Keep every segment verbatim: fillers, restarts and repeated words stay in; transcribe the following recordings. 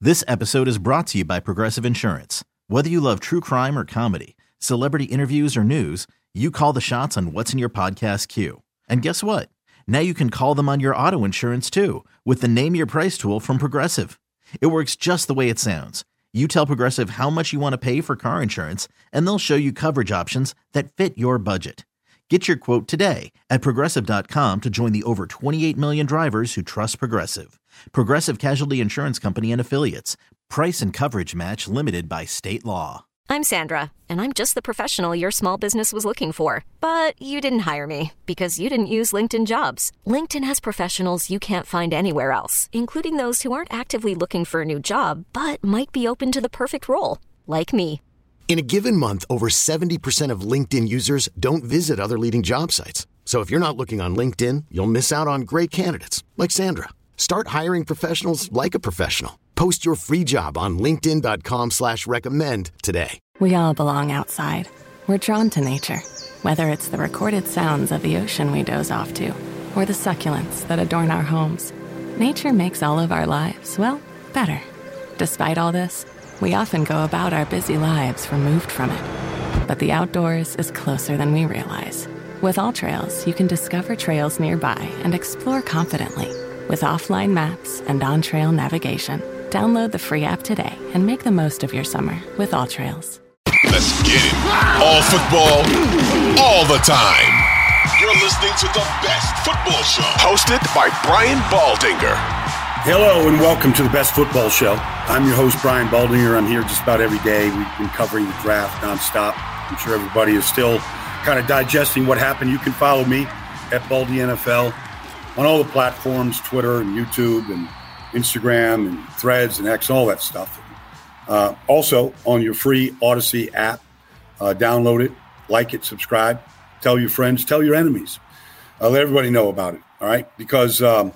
This episode is brought to you by Progressive Insurance. Whether you love true crime or comedy, celebrity interviews or news, you call the shots on what's in your podcast queue. And guess what? Now you can call them on your auto insurance too with the Name Your Price tool from Progressive. It works just the way it sounds. You tell Progressive how much you want to pay for car insurance, and they'll show you coverage options that fit your budget. Get your quote today at Progressive dot com to join the over twenty-eight million drivers who trust Progressive. Progressive Casualty Insurance Company and Affiliates. Price and coverage match limited by state law. I'm Sandra, and I'm just the professional your small business was looking for. But you didn't hire me because you didn't use LinkedIn Jobs. LinkedIn has professionals you can't find anywhere else, including those who aren't actively looking for a new job, but might be open to the perfect role, like me. In a given month, over seventy percent of LinkedIn users don't visit other leading job sites. So if you're not looking on LinkedIn, you'll miss out on great candidates like Sandra. Start hiring professionals like a professional. Post your free job on linkedin dot com slash recommend today. We all belong outside. We're drawn to nature, whether it's the recorded sounds of the ocean we doze off to or the succulents that adorn our homes. Nature makes all of our lives, well, better. Despite all this, we often go about our busy lives removed from it. But the outdoors is closer than we realize. With AllTrails, you can discover trails nearby and explore confidently. With offline maps and on-trail navigation, download the free app today and make the most of your summer with AllTrails. Let's get it. All football, all the time. You're listening to the best football show, hosted by Brian Baldinger. Hello and welcome to the Best Football Show. I'm your host, Brian Baldinger. I'm here just about every day. We've been covering the draft nonstop. I'm sure everybody is still kind of digesting what happened. You can follow me at Baldy N F L on all the platforms, Twitter and YouTube and Instagram and Threads and X, all that stuff. Uh, also on your free Odyssey app, uh, download it, like it, subscribe, tell your friends, tell your enemies. Uh, let everybody know about it, all right? Because um,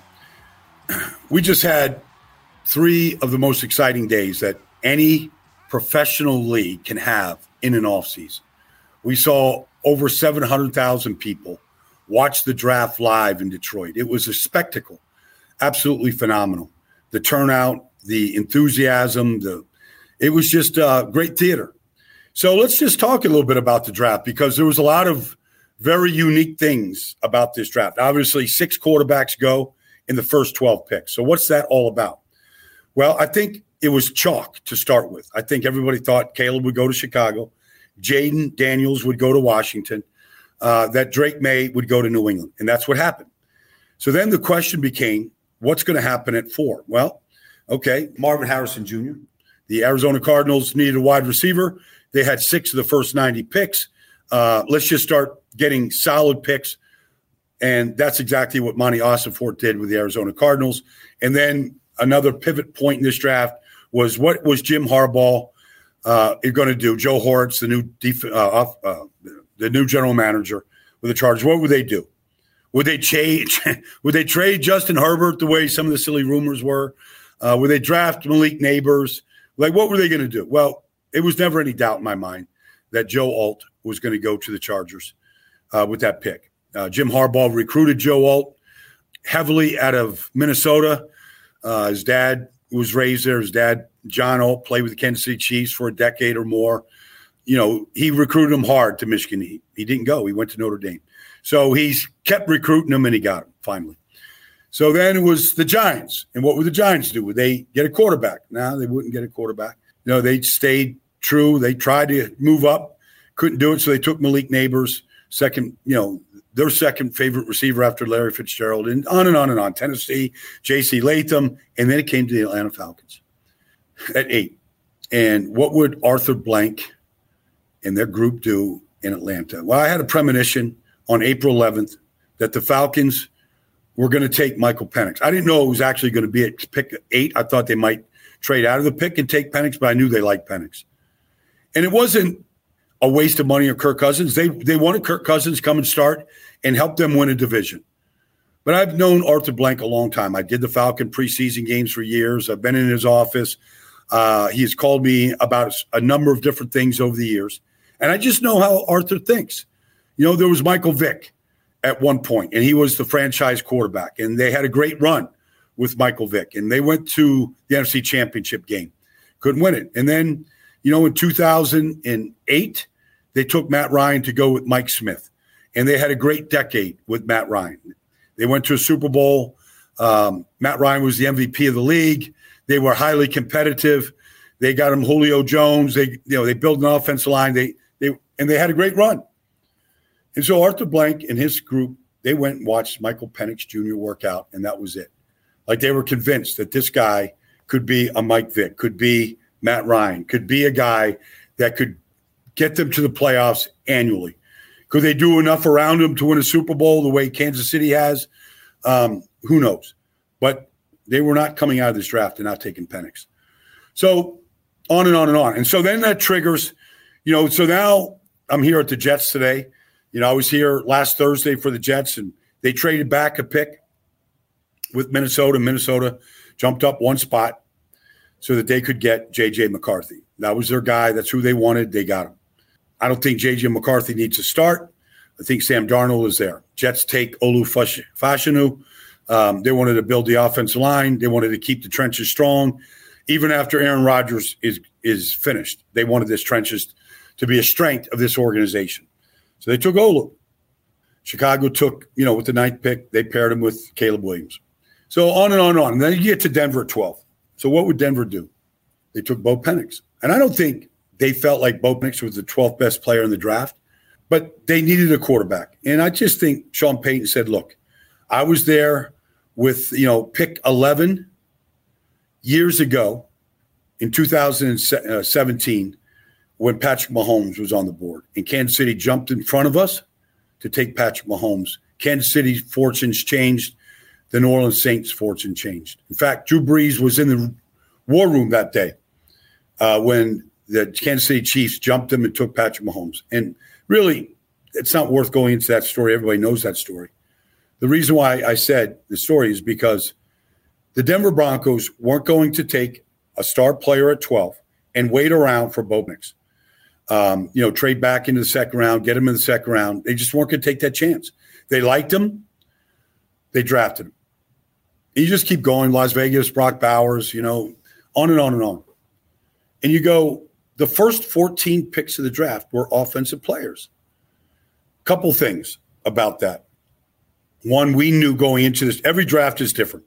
we just had three of the most exciting days that any professional league can have in an offseason. We saw over seven hundred thousand people watch the draft live in Detroit. It was a spectacle, absolutely phenomenal. The turnout, the enthusiasm, the it was just uh, great theater. So let's just talk a little bit about the draft because there was a lot of very unique things about this draft. Obviously, six quarterbacks go in the first twelve picks. So what's that all about? Well, I think it was chalk to start with. I think everybody thought Caleb would go to Chicago, Jaden Daniels would go to Washington, uh, that Drake May would go to New England, and that's what happened. So then the question became, what's going to happen at four? Well, okay, Marvin Harrison Junior The Arizona Cardinals needed a wide receiver. They had six of the first ninety picks. Uh, let's just start getting solid picks. And that's exactly what Monty Ossenfort did with the Arizona Cardinals. And then another pivot point in this draft was what was Jim Harbaugh uh, going to do? Joe Horowitz, the new def- uh, uh, the new general manager with the Chargers, what would they do? Would they change? Would they trade Justin Herbert the way some of the silly rumors were? Uh, would they draft Malik Neighbors? Like, what were they going to do? Well, it was never any doubt in my mind that Joe Alt was going to go to the Chargers uh, with that pick. Uh, Jim Harbaugh recruited Joe Alt heavily out of Minnesota. Uh, his dad was raised there. His dad, John Alt, played with the Kansas City Chiefs for a decade or more. You know, he recruited him hard to Michigan. He, he didn't go. He went to Notre Dame. So he's kept recruiting him, and he got him finally. So then it was the Giants. And what would the Giants do? Would they get a quarterback? No, they wouldn't get a quarterback. No, they stayed true. They tried to move up, couldn't do it, so they took Malik Neighbors, second, you know, their second favorite receiver after Larry Fitzgerald, and on and on and on. Tennessee, J C Latham, and then it came to the Atlanta Falcons at eight. And what would Arthur Blank and their group do in Atlanta? Well, I had a premonition on April eleventh that the Falcons were going to take Michael Penix. I didn't know it was actually going to be at pick eight. I thought they might trade out of the pick and take Penix, but I knew they liked Penix. And it wasn't a waste of money on Kirk Cousins. They they wanted Kirk Cousins to come and start and help them win a division. But I've known Arthur Blank a long time. I did the Falcon preseason games for years. I've been in his office. Uh, he has called me about a number of different things over the years. And I just know how Arthur thinks. You know, there was Michael Vick at one point, and he was the franchise quarterback. And they had a great run with Michael Vick, and they went to the N F C Championship game. Couldn't win it. And then, you know, in two thousand eight, they took Matt Ryan to go with Mike Smith, and they had a great decade with Matt Ryan. They went to a Super Bowl. Um, Matt Ryan was the M V P of the league. They were highly competitive. They got him Julio Jones. They, you know, they built an offensive line. They, they, and they had a great run. And so Arthur Blank and his group, they went and watched Michael Penix Junior work out, and that was it. Like, they were convinced that this guy could be a Mike Vick, could be Matt Ryan, could be a guy that could get them to the playoffs annually. Could they do enough around him to win a Super Bowl the way Kansas City has? Um, who knows? But they were not coming out of this draft and not taking Penix. So on and on and on. And so then that triggers, you know, so now I'm here at the Jets today. You know, I was here last Thursday for the Jets, and they traded back a pick with Minnesota. Minnesota jumped up one spot so that they could get J J McCarthy. That was their guy. That's who they wanted. They got him. I don't think J J McCarthy needs to start. I think Sam Darnold is there. Jets take Olu Fashanu. Um, they wanted to build the offensive line. They wanted to keep the trenches strong. Even after Aaron Rodgers is is finished, they wanted this trenches to be a strength of this organization. So they took Olu. Chicago took, you know, with the ninth pick, they paired him with Caleb Williams. So on and on and on. And then you get to Denver at twelve. So what would Denver do? They took Bo Penix. And I don't think they felt like Bo Penix was the twelfth best player in the draft, but they needed a quarterback. And I just think Sean Payton said, look, I was there with, you know, pick eleven years ago in two thousand seventeen when Patrick Mahomes was on the board. And Kansas City jumped in front of us to take Patrick Mahomes. Kansas City's fortunes changed. The New Orleans Saints' fortune changed. In fact, Drew Brees was in the war room that day uh, when the Kansas City Chiefs jumped him and took Patrick Mahomes. And really, it's not worth going into that story. Everybody knows that story. The reason why I said the story is because the Denver Broncos weren't going to take a star player at twelve and wait around for Bo Penix. Um, you know, trade back into the second round, get him in the second round. They just weren't going to take that chance. They liked him. They drafted him. And you just keep going. Las Vegas, Brock Bowers, you know, on and on and on. And you go, the first fourteen picks of the draft were offensive players. Couple things about that. One, we knew going into this, every draft is different.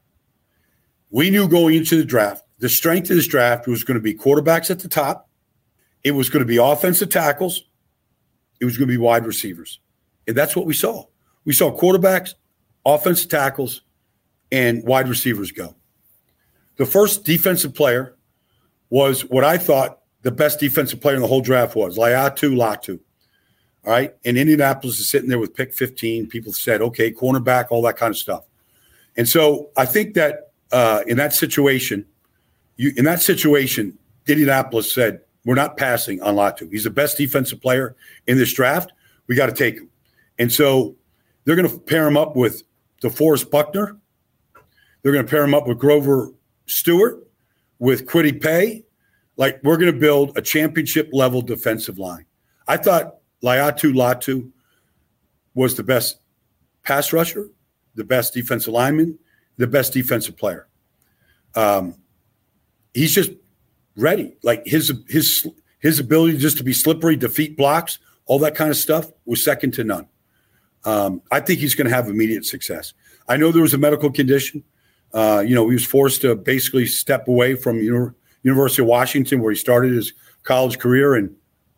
We knew going into the draft, the strength of this draft was going to be quarterbacks at the top. It was going to be offensive tackles. It was going to be wide receivers. And that's what we saw. We saw quarterbacks, offensive tackles, and wide receivers go. The first defensive player was what I thought the best defensive player in the whole draft was, Laiatu Latu. All right? And Indianapolis is sitting there with pick fifteen. People said, okay, cornerback, all that kind of stuff. And so I think that uh, in that situation, you, in that situation, Indianapolis said, we're not passing on Latu. He's the best defensive player in this draft. We got to take him. And so they're going to pair him up with DeForest Buckner. They're going to pair him up with Grover Stewart, with Kwity Paye. Like, we're going to build a championship-level defensive line. I thought Laiatu Latu was the best pass rusher, the best defensive lineman, the best defensive player. Um, he's just ready. Like, his his his ability just to be slippery, defeat blocks, all that kind of stuff was second to none. Um, I think he's going to have immediate success. I know there was a medical condition. Uh, you know, he was forced to basically step away from Uni- University of Washington, where he started his college career, and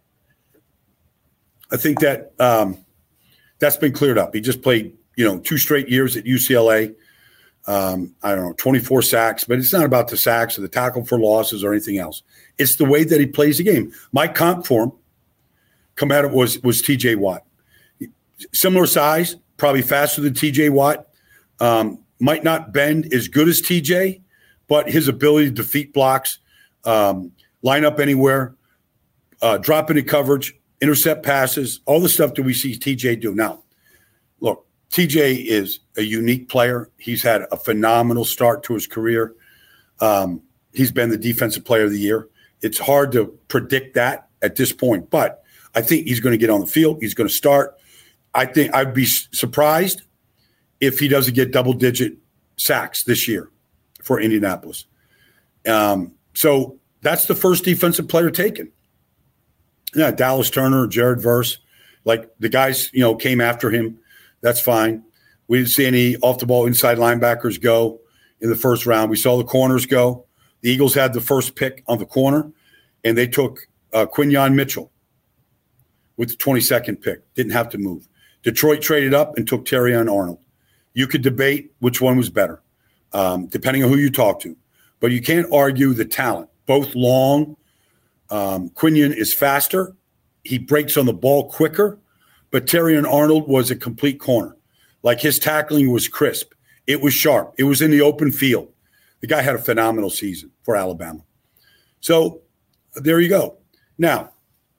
I think that um, that's been cleared up. He just played, you know, two straight years at U C L A. Um, I don't know, twenty-four sacks, but it's not about the sacks or the tackle for losses or anything else. It's the way that he plays the game. My comp for him come out of was was T J Watt. Similar size, probably faster than T J Watt. Um, might not bend as good as T J, but his ability to defeat blocks, um, line up anywhere, uh, drop into coverage, intercept passes, all the stuff that we see T J do. Now, look, T J is a unique player. He's had a phenomenal start to his career. Um, he's been the defensive player of the year. It's hard to predict that at this point, but I think he's going to get on the field. He's going to start. I think I'd be surprised if he doesn't get double-digit sacks this year for Indianapolis. Um, so that's the first defensive player taken. Yeah, Dallas Turner, Jared Verse, like the guys, you know, came after him. That's fine. We didn't see any off-the-ball inside linebackers go in the first round. We saw the corners go. The Eagles had the first pick on the corner, and they took uh, Quinyon Mitchell with the twenty-second pick. Didn't have to move. Detroit traded up and took Terrion Arnold. You could debate which one was better, um, depending on who you talk to. But you can't argue the talent. Both long. Um, Quinyon is faster. He breaks on the ball quicker. But Terrion Arnold was a complete corner. Like his tackling was crisp. It was sharp. It was in the open field. The guy had a phenomenal season for Alabama. So there you go. Now,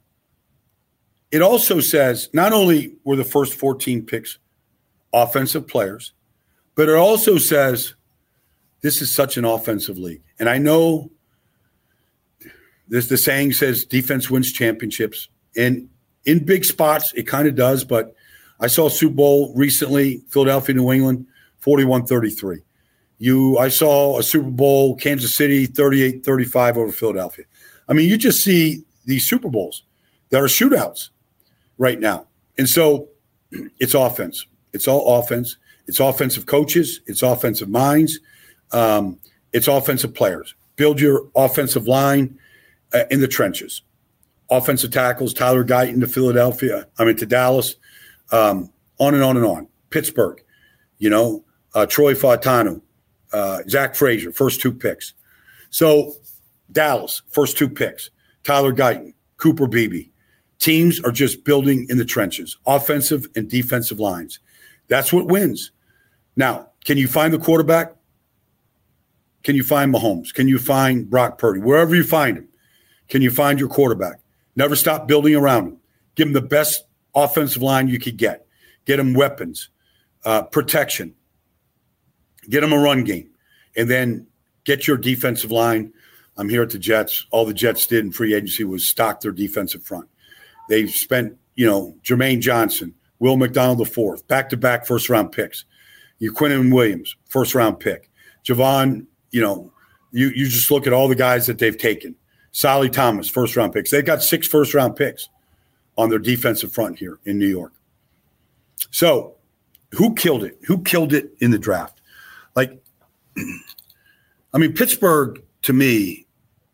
it also says not only were the first fourteen picks offensive players, but it also says this is such an offensive league. And I know this, the saying says defense wins championships. And in big spots, it kind of does. But I saw a Super Bowl recently, Philadelphia, New England, forty-one thirty-three. You, I saw a Super Bowl, Kansas City, thirty-eight thirty-five over Philadelphia. I mean, you just see these Super Bowls that are shootouts right now. And so it's offense. It's all offense. It's offensive coaches. It's offensive minds. Um, it's offensive players. Build your offensive line uh, in the trenches. Offensive tackles, Tyler Guyton to Philadelphia, I mean to Dallas, um, on and on and on. Pittsburgh, you know, uh, Troy Fautanu, uh, Zach Frazier, first two picks. So Dallas, first two picks. Tyler Guyton, Cooper Beebe. Teams are just building in the trenches, offensive and defensive lines. That's what wins. Now, can you find the quarterback? Can you find Mahomes? Can you find Brock Purdy? Wherever you find him, can you find your quarterback? Never stop building around him. Give him the best offensive line you could get. Get him weapons, uh, protection. Get him a run game. And then get your defensive line. I'm here at the Jets. All the Jets did in free agency was stock their defensive front. They spent, you know, Jermaine Johnson, Will McDonald the fourth, back-to-back first-round picks. You Quinnen Williams, first-round pick. Javon, you know, you, you just look at all the guys that they've taken. Solly Thomas, first-round picks. They've got six first-round picks on their defensive front here in New York. So who killed it? Who killed it in the draft? Like, I mean, Pittsburgh, to me,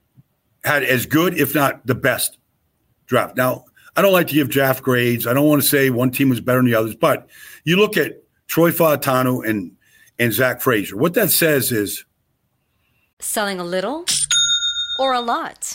had as good, if not the best, draft. Now, I don't like to give draft grades. I don't want to say one team was better than the others. But you look at Troy Fautanu and, and Zach Frazier. What that says is selling a little or a lot?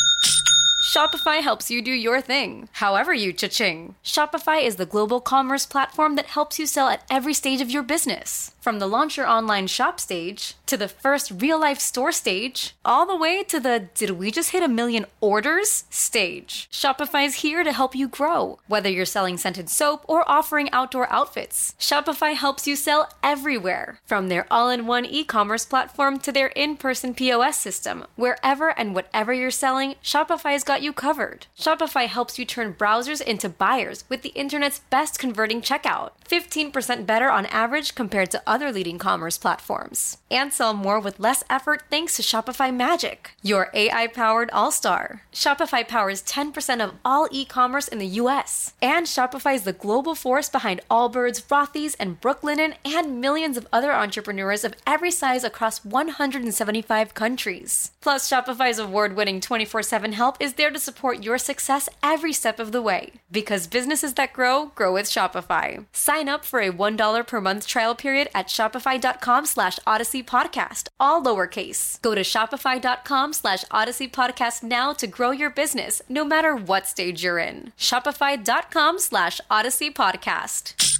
Shopify helps you do your thing, however you cha-ching. Shopify is the global commerce platform that helps you sell at every stage of your business. From the launch your online shop stage, to the first real-life store stage, all the way to the did we just hit a million orders stage. Shopify's here to help you grow. Whether you're selling scented soap or offering outdoor outfits, Shopify helps you sell everywhere. From their all-in-one e-commerce platform to their in-person P O S system, wherever and whatever you're selling, Shopify's got you covered. Shopify helps you turn browsers into buyers with the internet's best converting checkout. fifteen percent better on average compared to other leading commerce platforms. And sell more with less effort thanks to Shopify Magic, your A I-powered all-star. Shopify powers ten percent of all e-commerce in the U S. And Shopify is the global force behind Allbirds, Rothy's, and Brooklinen, and millions of other entrepreneurs of every size across one hundred seventy-five countries. Plus, Shopify's award-winning twenty-four seven help is there to support your success every step of the way. Because businesses that grow, grow with Shopify. Sign up for a one dollar per month trial period at shopify.com slash Odyssey Podcast, all lowercase. Go to shopify.com slash Odyssey Podcast now to grow your business, no matter what stage you're in. Shopify.com slash Odyssey Podcast.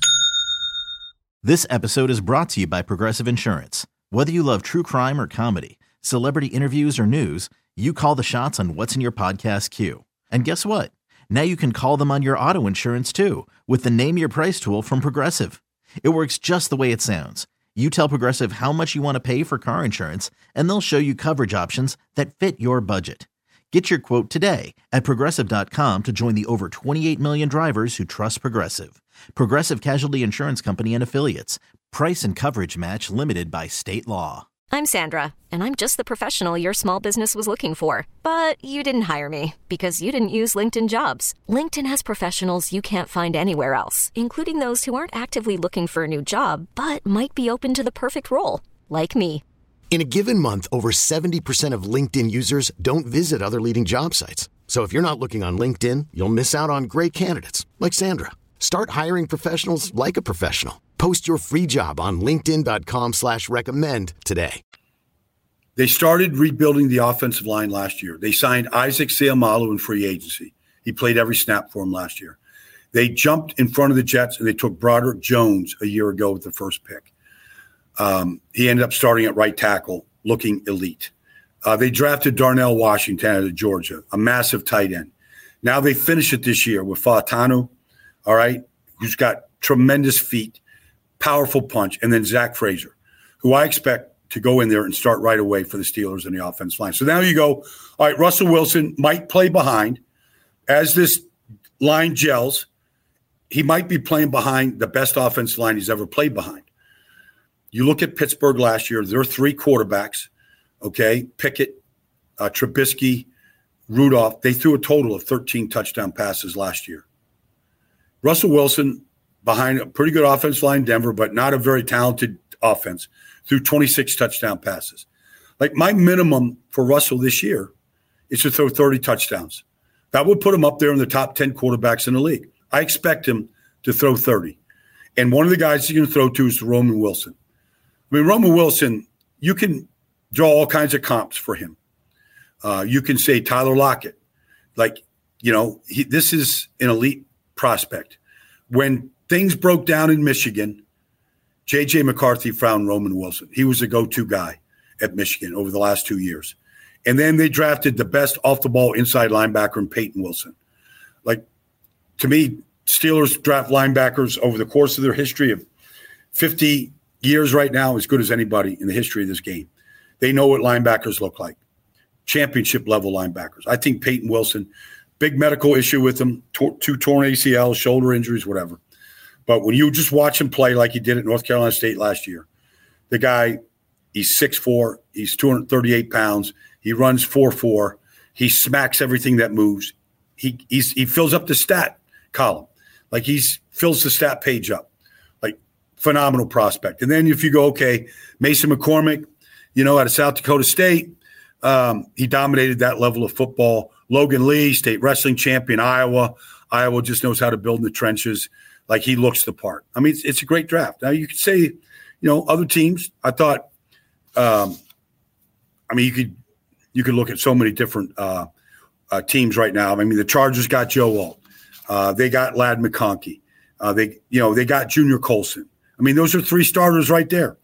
This episode is brought to you by Progressive Insurance. Whether you love true crime or comedy, celebrity interviews or news, you call the shots on what's in your podcast queue. And guess what? Now you can call them on your auto insurance too with the Name Your Price tool from Progressive. It works just the way it sounds. You tell Progressive how much you want to pay for car insurance, and they'll show you coverage options that fit your budget. Get your quote today at Progressive dot com to join the over twenty-eight million drivers who trust Progressive. Progressive Casualty Insurance Company and Affiliates. Price and coverage match limited by state law. I'm Sandra, and I'm just the professional your small business was looking for. But you didn't hire me because you didn't use LinkedIn Jobs. LinkedIn has professionals you can't find anywhere else, including those who aren't actively looking for a new job, but might be open to the perfect role, like me. In a given month, over seventy percent of LinkedIn users don't visit other leading job sites. So if you're not looking on LinkedIn, you'll miss out on great candidates like Sandra. Start hiring professionals like a professional. Post your free job on linkedin.com slash recommend today. They started rebuilding the offensive line last year. They signed Isaac Seumalo in free agency. He played every snap for them last year. They jumped in front of the Jets, and they took Broderick Jones a year ago with the first pick. Um, he ended up starting at right tackle, looking elite. Uh, they drafted Darnell Washington out of Georgia, a massive tight end. Now they finish it this year with Fautanu, all right, who's got tremendous feet, powerful punch, and then Zach Frazier, who I expect to go in there and start right away for the Steelers in the offensive line. So now you go, all right, Russell Wilson might play behind. As this line gels, he might be playing behind the best offensive line he's ever played behind. You look at Pittsburgh last year, there are three quarterbacks, okay, Pickett, uh, Trubisky, Rudolph. They threw a total of thirteen touchdown passes last year. Russell Wilson, behind a pretty good offensive line in Denver, but not a very talented offense, threw twenty-six touchdown passes. Like, my minimum for Russell this year is to throw thirty touchdowns. That would put him up there in the top ten quarterbacks in the league. I expect him to throw thirty. And one of the guys he's going to throw to is Roman Wilson. I mean, Roman Wilson, you can draw all kinds of comps for him. Uh, you can say Tyler Lockett. Like, you know, he, this is an elite prospect. When things broke down in Michigan, J J McCarthy found Roman Wilson. He was a go-to guy at Michigan over the last two years. And then they drafted the best off-the-ball inside linebacker in Peyton Wilson. Like, to me, Steelers draft linebackers over the course of their history of fifty years right now as good as anybody in the history of this game. They know what linebackers look like, championship-level linebackers. I think Peyton Wilson, big medical issue with him, to- two torn A C Ls, shoulder injuries, whatever. But when you just watch him play like he did at North Carolina State last year, the guy, he's six foot four, he's two hundred thirty-eight pounds, he runs four four, he smacks everything that moves. He he's, he fills up the stat column. Like, he's fills the stat page up. Like, phenomenal prospect. And then if you go, okay, Mason McCormick, you know, out of South Dakota State, um, he dominated that level of football. Logan Lee, state wrestling champion, Iowa. Iowa just knows how to build in the trenches. Like, he looks the part. I mean, it's, it's a great draft. Now, you could say, you know, other teams, I thought, um, I mean, you could you could look at so many different uh, uh, teams right now. I mean, the Chargers got Joe Alt. Uh, they got Ladd McConkey. Uh, they, you know, they got Junior Colson. I mean, those are three starters right there.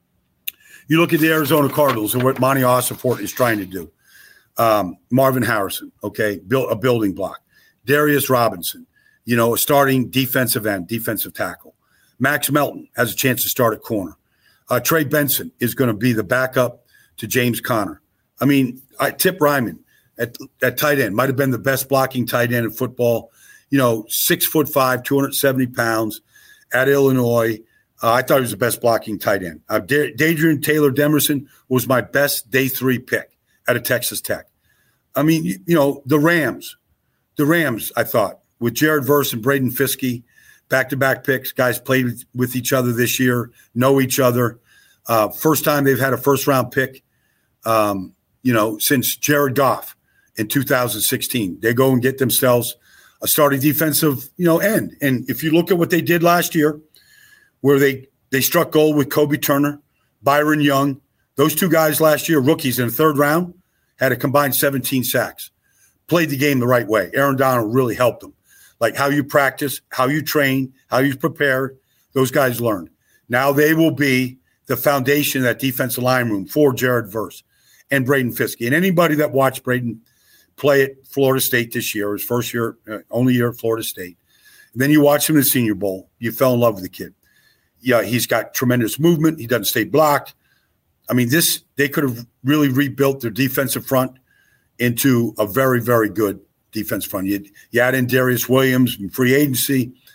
You look at the Arizona Cardinals and what Monty Ossenfort is trying to do. Um, Marvin Harrison, okay, built a building block. Darius Robinson, you know, a starting defensive end, defensive tackle. Max Melton has a chance to start at corner. Uh, Trey Benson is going to be the backup to James Conner. I mean, I, Tip Ryman at, at tight end might have been the best blocking tight end in football. You know, six foot five, two hundred seventy pounds at Illinois. Uh, I thought he was the best blocking tight end. Uh, D- Dadrian Taylor Demerson was my best day three pick out of Texas Tech. I mean, you, you know, the Rams, the Rams, I thought, with Jared Verse and Braden Fiske, back-to-back picks, guys played with, with each other this year, know each other. Uh, first time they've had a first-round pick, um, you know, since Jared Goff in two thousand sixteen. They go and get themselves a starting defensive, you know, end. And if you look at what they did last year, where they, they struck gold with Kobe Turner, Byron Young, those two guys last year, rookies in the third round, had a combined seventeen sacks. Played the game the right way. Aaron Donald really helped them. Like, how you practice, how you train, how you prepare, those guys learned. Now they will be the foundation of that defensive line room for Jared Verse and Braden Fiske. And anybody that watched Braden play at Florida State this year, his first year, uh, only year at Florida State, and then you watch him in the Senior Bowl, you fell in love with the kid. Yeah, he's got tremendous movement. He doesn't stay blocked. I mean, this they could have really rebuilt their defensive front into a very, very good defense front. You, you add in Darius Williams in free agency.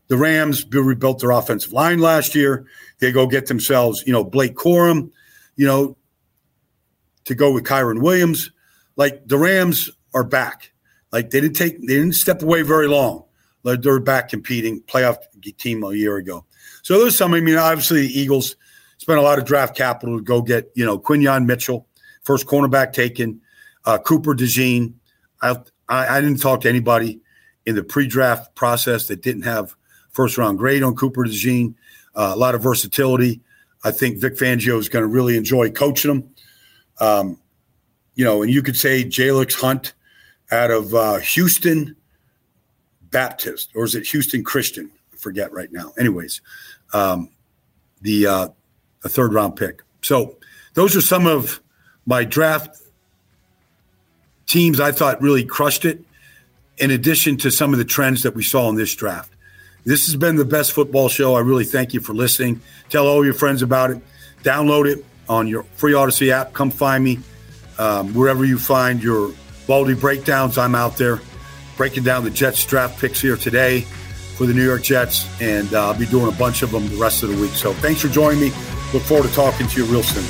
the Rams rebuilt their offensive line last year. They go get themselves, you know, Blake Corum, you know, to go with Kyron Williams. Like, the Rams are back. Like, they didn't take, they didn't step away very long. Like, they're back competing, playoff team a year ago. So there's some, I mean, obviously the Eagles spent a lot of draft capital to go get, you know, Quinyon Mitchell, first cornerback taken, uh, Cooper DeJean. I, I I didn't talk to anybody in the pre-draft process that didn't have first-round grade on Cooper DeJean. Uh, a lot of versatility. I think Vic Fangio is going to really enjoy coaching him. Um, you know, and you could say Jalix Hunt out of uh, Houston Baptist, or is it Houston Christian? I forget right now. Anyways, um, the uh, a third-round pick. So those are some of my draft teams I thought really crushed it, in addition to some of the trends that we saw in this draft. This has been the Best Football Show. I really thank you for listening. Tell all your friends about it. Download it on your free Odyssey app. Come find me. Um, wherever you find your Baldy breakdowns, I'm out there breaking down the Jets draft picks here today for the New York Jets, and uh, I'll be doing a bunch of them the rest of the week. So thanks for joining me. Look forward to talking to you real soon.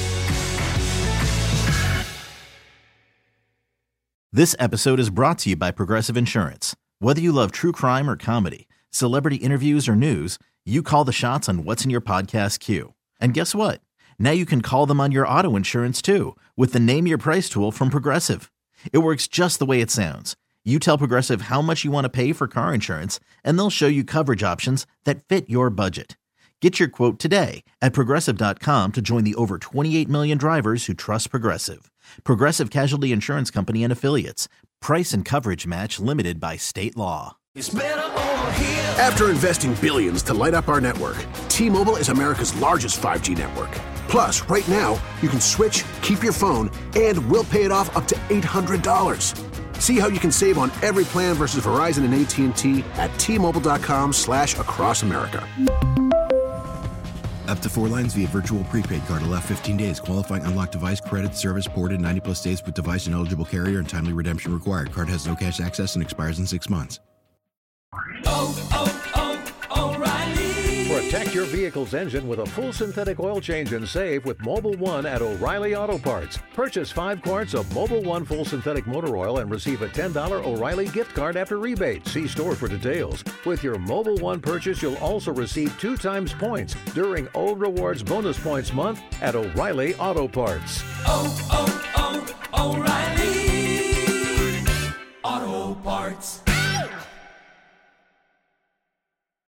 This episode is brought to you by Progressive Insurance. Whether you love true crime or comedy, celebrity interviews or news, you call the shots on what's in your podcast queue. And guess what? Now you can call them on your auto insurance too with the Name Your Price tool from Progressive. It works just the way it sounds. You tell Progressive how much you want to pay for car insurance, and they'll show you coverage options that fit your budget. Get your quote today at Progressive dot com to join the over twenty-eight million drivers who trust Progressive. Progressive Casualty Insurance Company and Affiliates. Price and coverage match limited by state law. After investing billions to light up our network, T-Mobile is America's largest five G network. Plus, right now, you can switch, keep your phone, and we'll pay it off up to eight hundred dollars. See how you can save on every plan versus Verizon and A T and T at T-Mobile.com slash across America. Up to four lines via virtual prepaid card. Allow fifteen days. Qualifying unlocked device credit. Service ported ninety plus days with device and eligible carrier and timely redemption required. Card has no cash access and expires in six months. Oh, oh, oh, O'Reilly. Protect your vehicle's engine with a full synthetic oil change and save with Mobil one at O'Reilly Auto Parts. Purchase five quarts of Mobil one full synthetic motor oil and receive a ten dollars O'Reilly gift card after rebate. See store for details. With your Mobil one purchase, you'll also receive two times points during O Rewards Bonus Points Month at O'Reilly Auto Parts. Oh, oh, oh, O'Reilly